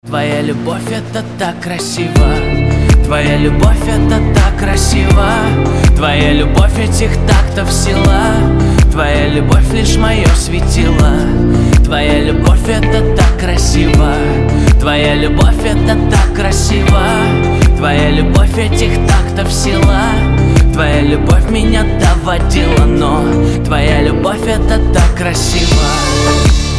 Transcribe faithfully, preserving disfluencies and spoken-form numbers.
Твоя любовь это так красиво, твоя любовь это так красиво, твоя любовь этих тактов сила, твоя любовь лишь мое светило. Твоя любовь это так красиво, твоя любовь это так красиво, твоя любовь этих тактов сила, твоя любовь меня доводила, но твоя любовь это так красиво.